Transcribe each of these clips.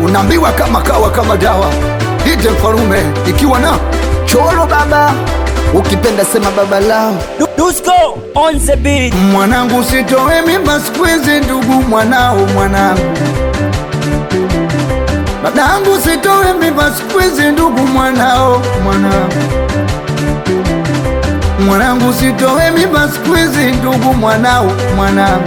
unaambiwa kama kawa kama dawa. Ite Mfarume ikiwa na Cholo baba, ukipenda sema baba lao. Dusko on the beat. Mwanangu sitoe mimba siku hizi ndugu mwanao mwanangu. Babangu sitoe mimba siku hizi ndugu mwanao mwanangu. Mwanangu sitoe mimba siku hizi ndugu mwanao mwanangu.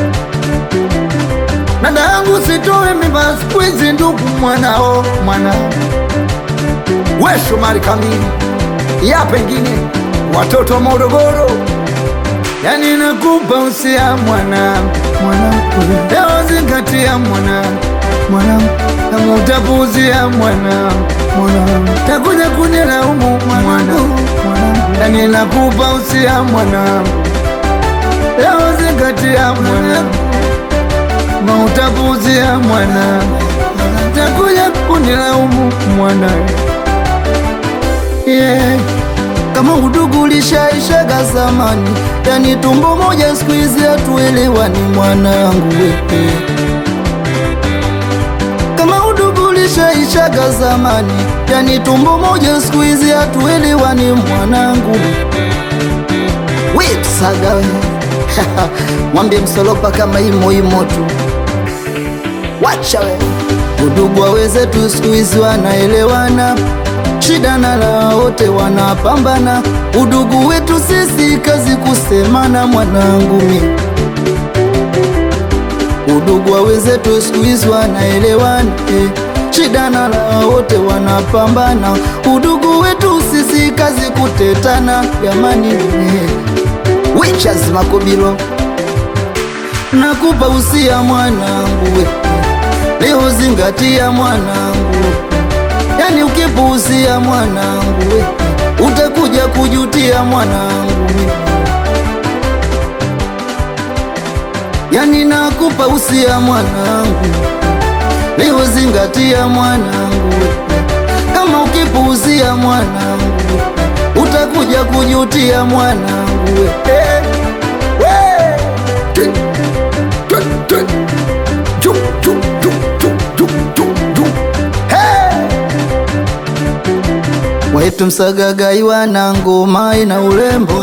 Dadangu sitoe mimba siku hizi ndugu mwanao mwanangu. We Shomari Kamili ya pengine watoto wa Morogoro, yani nakupa usia mwanangu, mwanangu leo zingatia mwanangu, mwanangu kama utapuzia mwanangu, mwanangu takuja kunilaumu mwanangu, yani nakupa usia mwanangu, leo zingatia mwanangu, kama utapuzia mwanangu, takuja kunilaumu mwanangu. Yeah. Kama udugu ulishaishaga zamani, yani tumbo moja siku hizi hatuelewani mwanangu wewe. Kama udugu ulishaishaga zamani, yani tumbo moja siku hizi hatuelewani mwanangu. Wewe saga wewe. Mwambie Msolopa kama imo tu. Wacha wewe. Udugu waweze tu siku hizi wanaelewana. Shida na la wote wanapambana. Udugu wetu sisi kazi kusemana mwanangu mimi. Udugu waweze tu siku hizi wanaelewana. Shida na la wote wanapambana. Udugu wetu sisi kazi kutetana jamani. Witches Makobilo, nakupa usia mwanangu, leo zingatia mwanangu, yani ukipuuzia mwanangu utakuja kujutia mwanangu. Yani nakupa usia mwanangu, leo zingatia mwanangu, kama ukipuuzia mwanangu utakuja kujutia mwanangu. Wetu Msagagai wana ngoma ina urembo.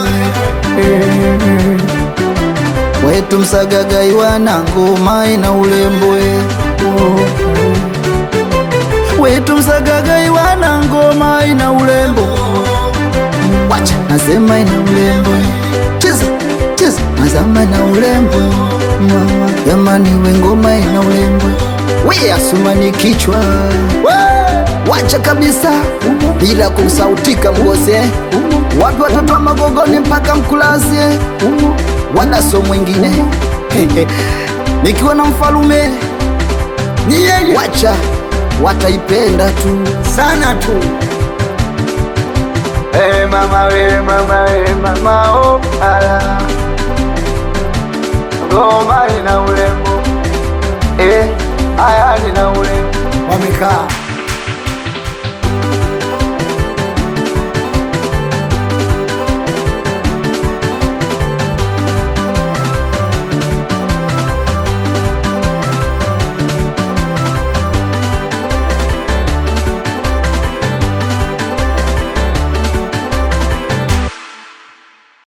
Wetu Msagagai wana ngoma ina urembo. Wetu Msagagai wana ngoma ina urembo. Wacha nasema ina urembo. Cheza cheza mazama na urembo. Mama jamani we ngoma ina urembo. We Asumani kichwa. Wacha kabisa bila kusautika mgoze. Wapi watoto wa Magogoni mpaka Mkulazi, wadaso mwingine nikiwa na Mfarume ni yeye. Wacha wataipenda tu sana tu. Mama we mama we mama oh ala ngoma ina urembo. Aya ina urembo wamekaa